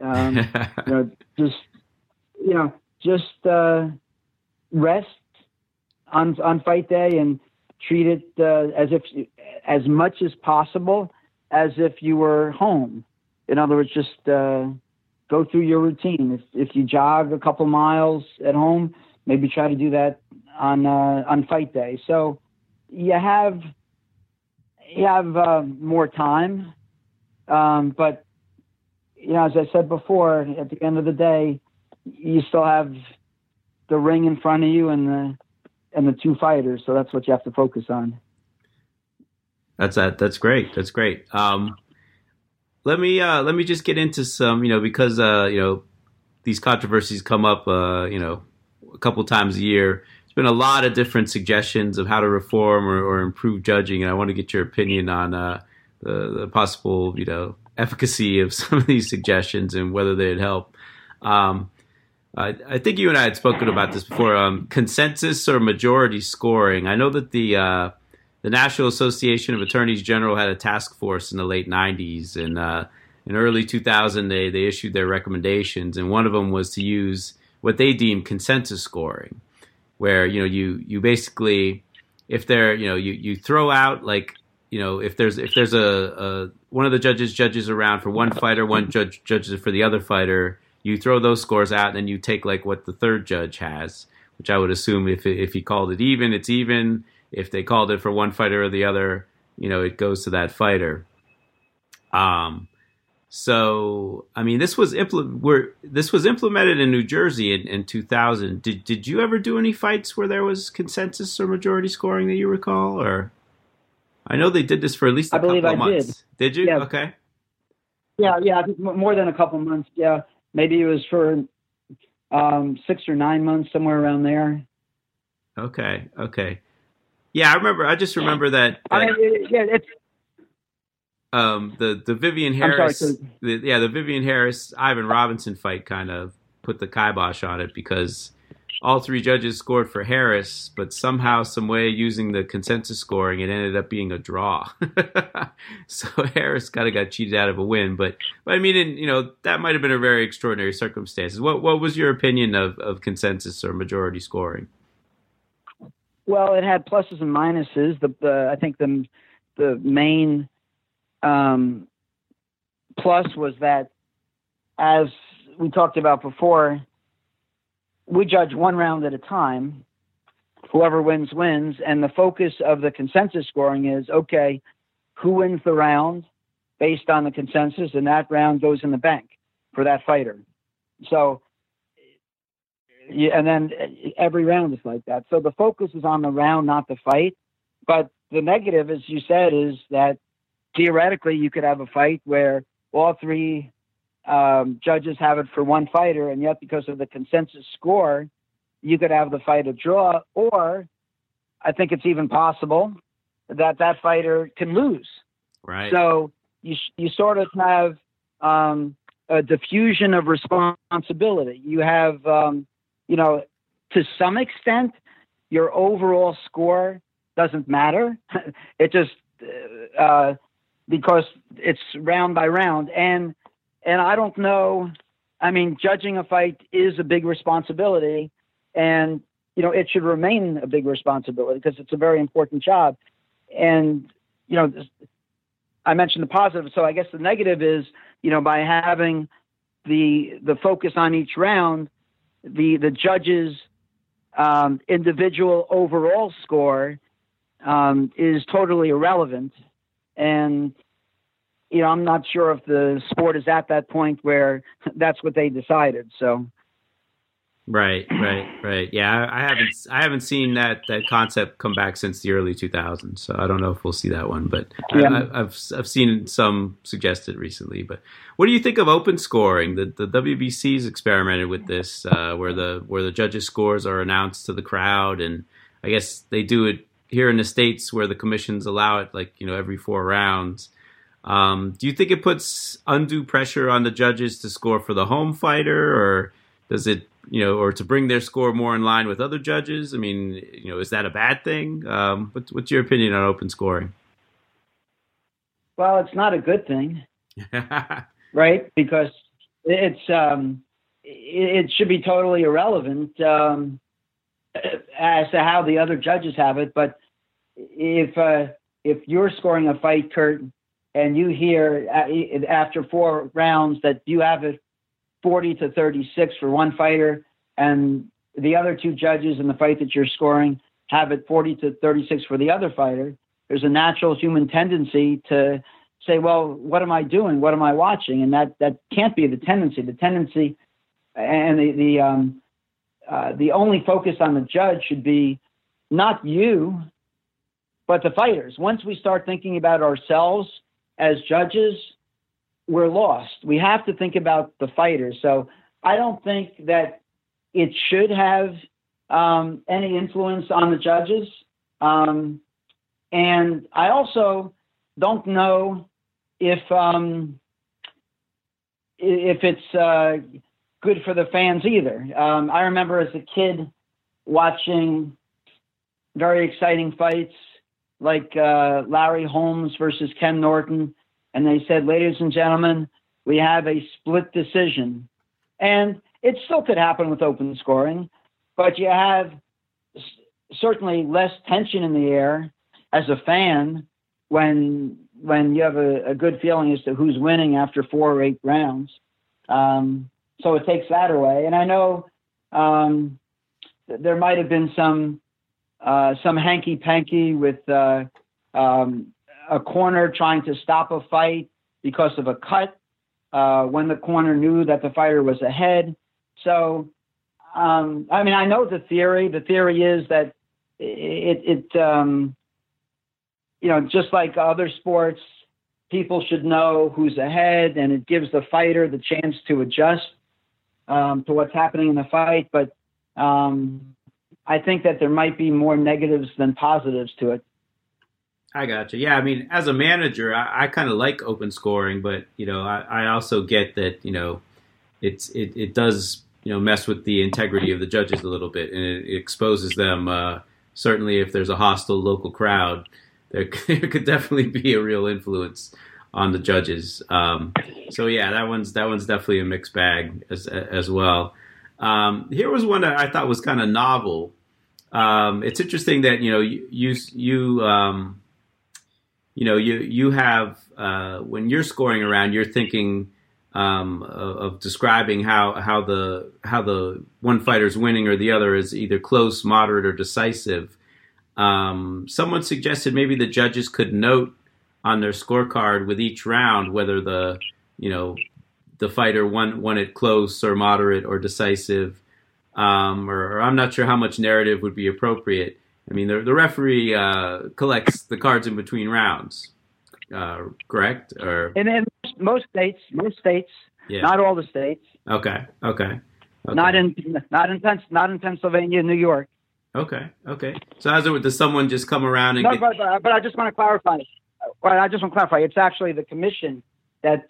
Just rest on fight day and treat it as much as possible as if you were home. In other words, just go through your routine. If you jog a couple miles at home, maybe try to do that on fight day. So you have more time, but as I said before, at the end of the day, you still have the ring in front of you and the two fighters. So that's what you have to focus on. That's great. That's great. Let me just get into some, because these controversies come up, a couple times a year. There's been a lot of different suggestions of how to reform or improve judging, and I want to get your opinion on the possible, efficacy of some of these suggestions and whether they'd help. I think you and I had spoken about this before. Consensus or majority scoring. I know that the National Association of Attorneys General had a task force in the late 90s, and in early 2000 they issued their recommendations, and one of them was to use what they deemed consensus scoring, where you basically, if there you throw out, like, if there's a one of the judges around for one fighter, one judges for the other fighter, you throw those scores out, and then you take like what the third judge has, which I would assume if he called it even, it's even. If they called it for one fighter or the other, it goes to that fighter. So I mean, this was implemented in New Jersey in 2000. Did you ever do any fights where there was consensus or majority scoring that you recall? Or I know they did this for at least a couple of months. Did you? Yeah. Okay. Yeah, I think more than a couple of months. Yeah, maybe it was for 6 or 9 months, somewhere around there. Okay. Yeah, I just remember that. It's the Vivian Harris, the Vivian Harris Ivan Robinson fight kind of put the kibosh on it, because all three judges scored for Harris, but somehow, some way, using the consensus scoring, it ended up being a draw. So Harris kind of got cheated out of a win, but I mean, that might have been a very extraordinary circumstances. What was your opinion of consensus or majority scoring? Well, it had pluses and minuses. I think the main plus was that, as we talked about before, we judge one round at a time. Whoever wins, wins. And the focus of the consensus scoring is, okay, who wins the round based on the consensus, and that round goes in the bank for that fighter. So, and then every round is like that. So the focus is on the round, not the fight. But the negative, as you said, is that theoretically you could have a fight where all three judges have it for one fighter, and yet because of the consensus score, you could have the fight a draw, or I think it's even possible that fighter can lose. Right. So you sort of have a diffusion of responsibility. You have, to some extent, your overall score doesn't matter. It just because it's round by round, and I don't know. I mean, judging a fight is a big responsibility, and it should remain a big responsibility because it's a very important job. And, I mentioned the positive. So I guess the negative is, by having the focus on each round, the judges' individual overall score is totally irrelevant. And, I'm not sure if the sport is at that point where that's what they decided. So. Right. Yeah, I haven't seen that concept come back since the early 2000s, so I don't know if we'll see that one. But yeah. I've seen some suggested recently. But what do you think of open scoring? The WBC's experimented with this, where the judges' scores are announced to the crowd, and I guess they do it here in the States where the commissions allow it, every 4 rounds. Do you think it puts undue pressure on the judges to score for the home fighter, or does it, or to bring their score more in line with other judges? I mean, is that a bad thing? What's your opinion on open scoring? Well, it's not a good thing, right? Because it should be totally irrelevant as to how the other judges have it. But if you're scoring a fight, Kurt, and you hear after 4 rounds that you have it 40-36 for one fighter, and the other 2 judges in the fight that you're scoring have it 40-36 for the other fighter, there's a natural human tendency to say, well, what am I doing? What am I watching? And that can't be the tendency. The tendency and the only focus on the judge should be not you, but the fighters. Once we start thinking about ourselves as judges, we're lost. We have to think about the fighters. So I don't think that it should have any influence on the judges. And I also don't know if it's good for the fans either. I remember as a kid watching very exciting fights like Larry Holmes versus Ken Norton. And they said, ladies and gentlemen, we have a split decision. And it still could happen with open scoring, but you have certainly less tension in the air as a fan when you have a good feeling as to who's winning after 4 or 8 rounds. So it takes that away. And I know there might have been some hanky-panky with a corner trying to stop a fight because of a cut when the corner knew that the fighter was ahead. So, I know the theory. The theory is that it just like other sports, people should know who's ahead, and it gives the fighter the chance to adjust to what's happening in the fight. But I think that there might be more negatives than positives to it. I gotcha. Yeah, I mean, as a manager, I kind of like open scoring, but I also get that it does mess with the integrity of the judges a little bit, and it exposes them. Certainly, if there's a hostile local crowd, there could definitely be a real influence on the judges. So yeah, that one's definitely a mixed bag as well. Here was one that I thought was kind of novel. It's interesting that you have when you're scoring around, you're thinking of describing how the one fighter's winning or the other is either close, moderate, or decisive. Someone suggested maybe the judges could note on their scorecard with each round whether the fighter won it close or moderate or decisive. Or I'm not sure how much narrative would be appropriate. I mean, the referee collects the cards in between rounds, correct? Or in most states, yeah. Not all the states. Okay. Not in Pennsylvania, New York. Okay. So does someone just come around and? No, but I just want to clarify. It's actually the commission that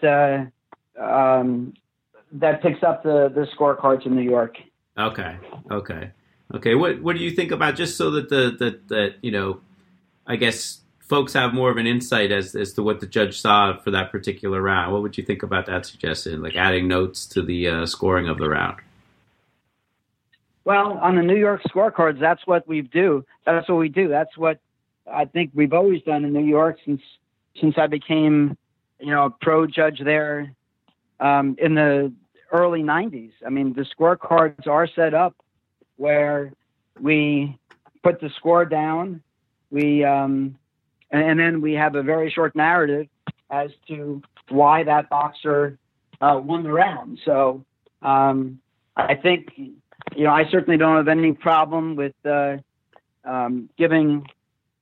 picks up the scorecards in New York. Okay. What do you think about, just so that I guess folks have more of an insight as to what the judge saw for that particular round? What would you think about that suggestion, like adding notes to the scoring of the round? Well, on the New York scorecards, that's what we do. That's what we do. That's what I think we've always done in New York since I became, a pro judge there in the early 90s. I mean, the scorecards are set up where we put the score down, and then we have a very short narrative as to why that boxer won the round. So I think, I certainly don't have any problem with giving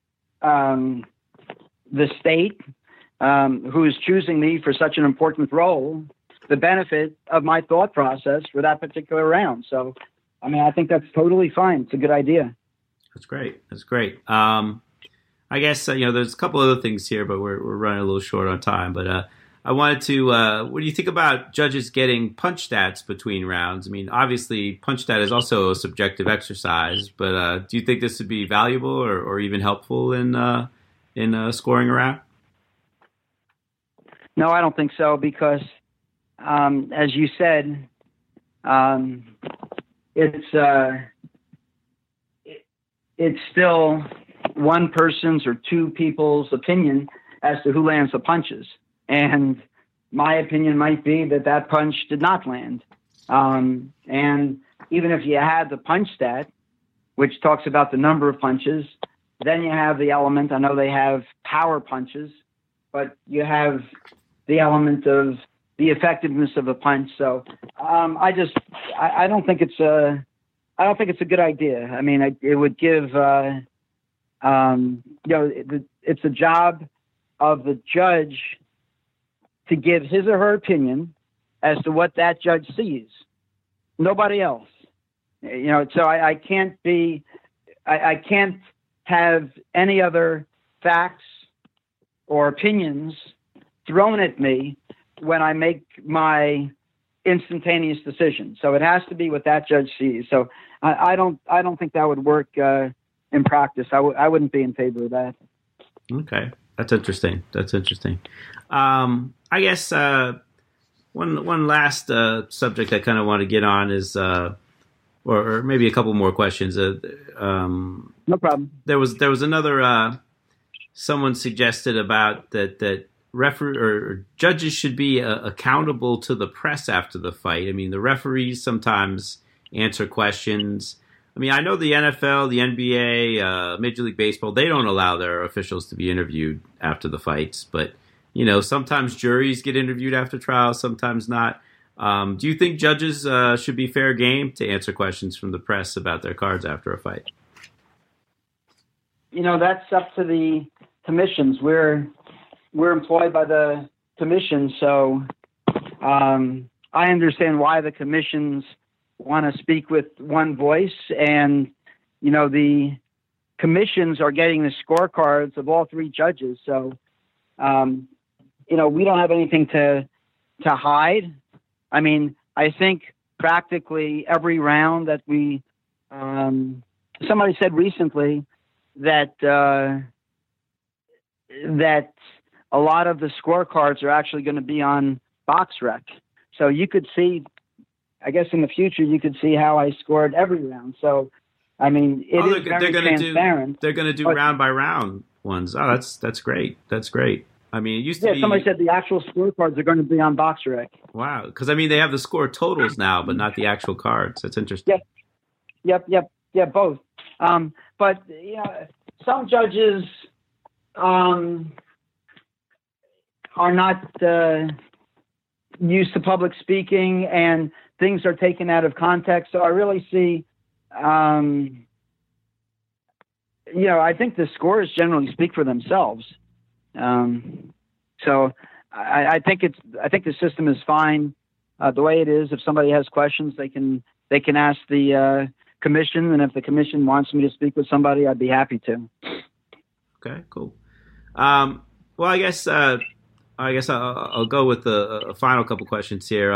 the state, who is choosing me for such an important role, the benefit of my thought process for that particular round. So, I mean, I think that's totally fine. It's a good idea. That's great. That's great. I guess, there's a couple other things here, but we're running a little short on time. But I wanted to, what do you think about judges getting punch stats between rounds? I mean, obviously, punch stat is also a subjective exercise, but do you think this would be valuable or even helpful in scoring a round? No, I don't think so, because, as you said, it's still one person's or two people's opinion as to who lands the punches. And my opinion might be that punch did not land. And even if you had the punch stat, which talks about the number of punches, then you have the element, I know they have power punches, but you have the element of the effectiveness of a punch. So I don't think it's a good idea. I mean, it would give, it's a job of the judge to give his or her opinion as to what that judge sees. Nobody else. So I can't have any other facts or opinions thrown at me when I make my instantaneous decision. So it has to be what that judge sees. So I don't think that would work in practice. I wouldn't be in favor of that. Okay. That's interesting. I guess one last subject I kind of want to get on is, or maybe a couple more questions. No problem. There was another someone suggested about that referee or judges should be accountable to the press after the fight. I mean, the referees sometimes answer questions. I mean, I know the NFL, the NBA, Major League Baseball, they don't allow their officials to be interviewed after the fights. But, sometimes juries get interviewed after trials, sometimes not. Do you think judges should be fair game to answer questions from the press about their cards after a fight? That's up to the commissions. We're employed by the commission, so I understand why the commissions want to speak with one voice, and the commissions are getting the scorecards of all three judges. So we don't have anything to hide. I mean, I think practically every round that we somebody said recently that a lot of the scorecards are actually going to be on BoxRec. So you could see, I guess in the future, you could see how I scored every round. So, I mean, it's very transparent. They're going to do round by round ones. Oh, that's great. That's great. I mean, it used to be. Somebody said the actual scorecards are going to be on BoxRec. Wow. Because, I mean, they have the score totals now, but not the actual cards. That's interesting. Yep, both. But, some judges are not used to public speaking, and things are taken out of context. So I really see, I think the scores generally speak for themselves. So I think the system is fine the way it is. If somebody has questions, they can ask the commission, and if the commission wants me to speak with somebody, I'd be happy to. Okay, cool. Well, I guess I'll go with a final couple questions here.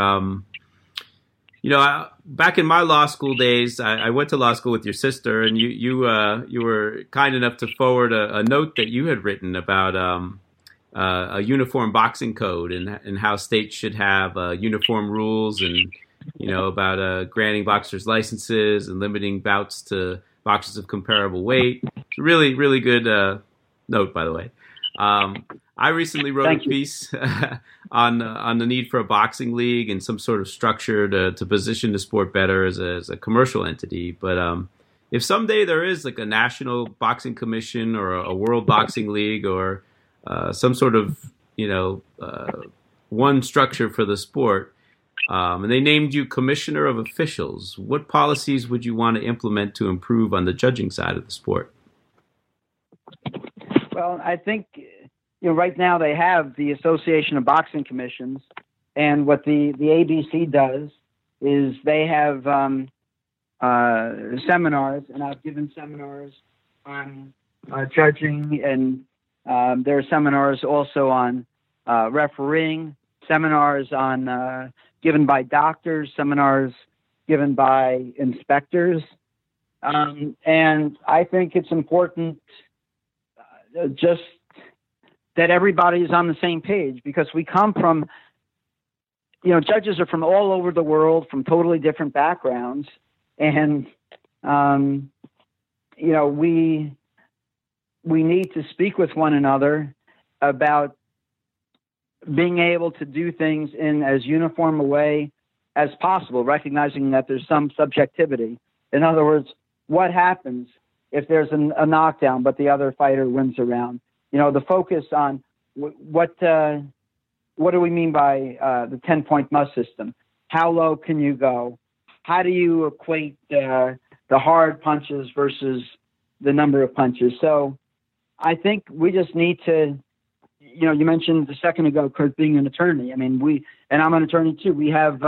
Back in my law school days, I went to law school with your sister, and you were kind enough to forward a note that you had written about a uniform boxing code and how states should have uniform rules and about granting boxers licenses and limiting bouts to boxers of comparable weight. It's a really, really good note, by the way. I recently wrote a piece on the need for a boxing league and some sort of structure to position the sport better as a commercial entity. But if someday there is like a national boxing commission or a world boxing league or some sort of one structure for the sport, and they named you commissioner of officials, what policies would you want to implement to improve on the judging side of the sport? Well, I think right now they have the Association of Boxing Commissions, and what the ABC does is they have seminars, and I've given seminars on judging, and there are seminars also on refereeing, seminars on given by doctors, seminars given by inspectors, and I think it's important just that everybody is on the same page, because we come from, judges are from all over the world, from totally different backgrounds. And, we need to speak with one another about being able to do things in as uniform a way as possible, recognizing that there's some subjectivity. In other words, what happens if there's a knockdown, but the other fighter wins a round? The focus on what do we mean by the 10-point must system? How low can you go? How do you equate the hard punches versus the number of punches? So I think we just need to, you mentioned a second ago, Kurt, being an attorney. I mean, and I'm an attorney too. We have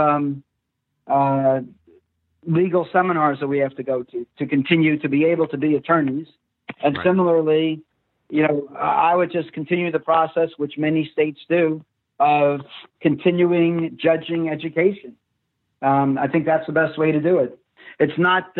legal seminars that we have to go to continue to be able to be attorneys. And right. Similarly, I would just continue the process, which many states do, of continuing judging education. I think that's the best way to do it. It's not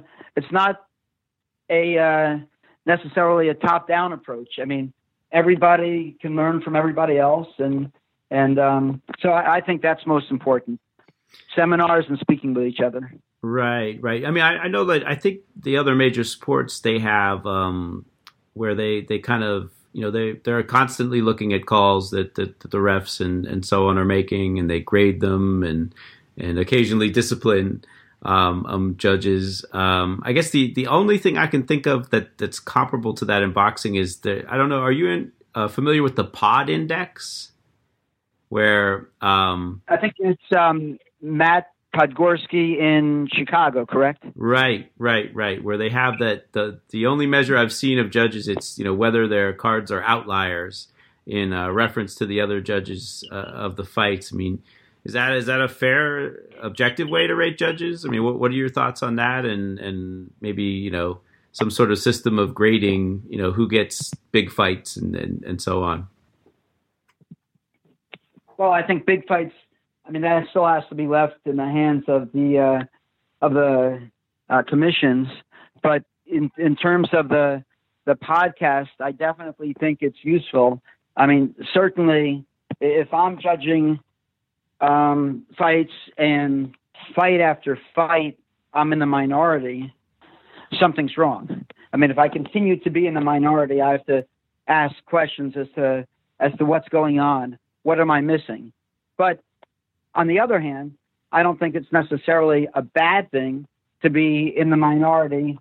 necessarily a top-down approach. I mean, everybody can learn from everybody else, and so I think that's most important. Seminars and speaking with each other. Right. I mean, I know that I think the other major sports they have where they kind of they're constantly looking at calls that the refs and so on are making, and they grade them and occasionally discipline judges. I guess the only thing I can think of that's comparable to that in boxing is I don't know. Are you familiar with the POD index? Where I think it's Matt Podgorski in Chicago, correct? Right. Where they have that the only measure I've seen of judges, it's whether their cards are outliers in reference to the other judges of the fights. I mean, is that a fair, objective way to rate judges? I mean, what are your thoughts on that? And maybe some sort of system of grading, who gets big fights and so on. Well, I think big fights, I mean, that still has to be left in the hands of the commissions. But in terms of the podcast, I definitely think it's useful. I mean, certainly if I'm judging fights and fight after fight, I'm in the minority, something's wrong. I mean, if I continue to be in the minority, I have to ask questions as to what's going on. What am I missing? But on the other hand, I don't think it's necessarily a bad thing to be in the minority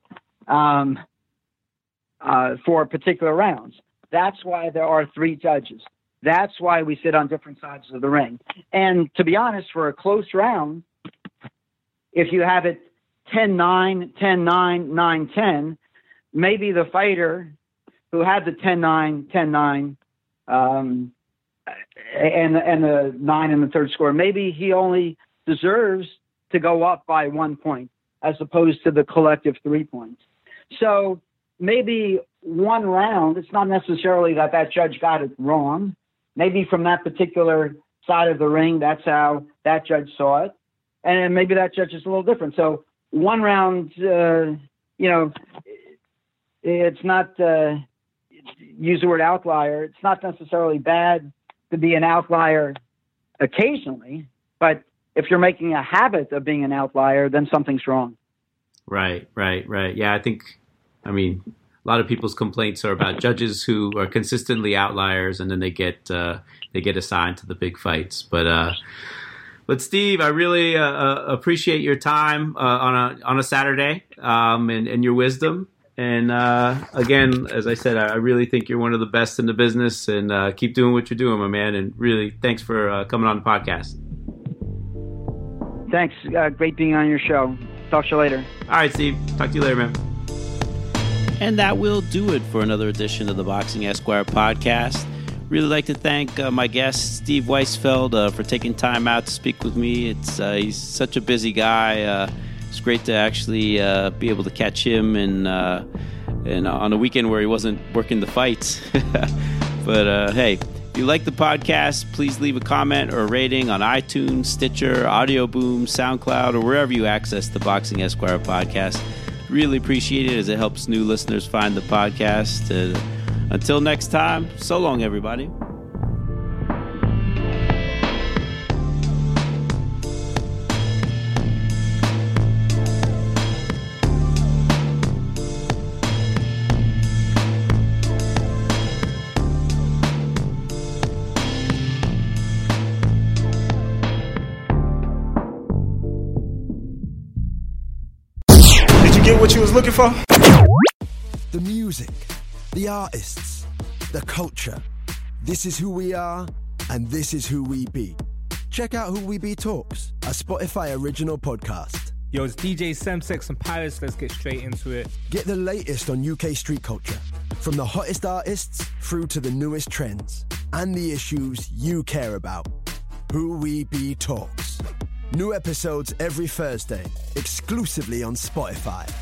for particular rounds. That's why there are 3 judges. That's why we sit on different sides of the ring. And to be honest, for a close round, if you have it 10-9, 10-9, 9-10, maybe the fighter who had the 10-9, 10-9, and the 9 in the third score, maybe he only deserves to go up by 1 point as opposed to the collective 3 points. So maybe one round, it's not necessarily that judge got it wrong. Maybe from that particular side of the ring, that's how that judge saw it. And maybe that judge is a little different. So one round, it's not, use the word outlier. It's not necessarily bad to be an outlier occasionally, but if you're making a habit of being an outlier, then something's wrong. Right. Yeah, I mean, a lot of people's complaints are about judges who are consistently outliers, and then they get assigned to the big fights. But Steve, I really appreciate your time on a Saturday and your wisdom. And again, as I said, I really think you're one of the best in the business, and keep doing what you're doing, my man. And really, thanks for coming on the podcast. Thanks. Great being on your show. Talk to you later. All right, Steve. Talk to you later, man. And that will do it for another edition of the Boxing Esquire podcast. Really like to thank my guest, Steve Weisfeld, for taking time out to speak with me. He's such a busy guy. It's great to actually be able to catch him and on a weekend where he wasn't working the fights. But hey, if you like the podcast, please leave a comment or a rating on iTunes, Stitcher, Audio Boom, SoundCloud, or wherever you access the Boxing Esquire podcast. Really appreciate it as it helps new listeners find the podcast. Until next time, so long, everybody. Get what you was looking for? The music, the artists, the culture. This is who we are, and this is who we be. Check out Who We Be Talks, a Spotify original podcast. Yo, it's DJ Semsex and Paris. Let's get straight into it. Get the latest on UK street culture, from the hottest artists through to the newest trends, and the issues you care about. Who We Be Talks. New episodes every Thursday, exclusively on Spotify.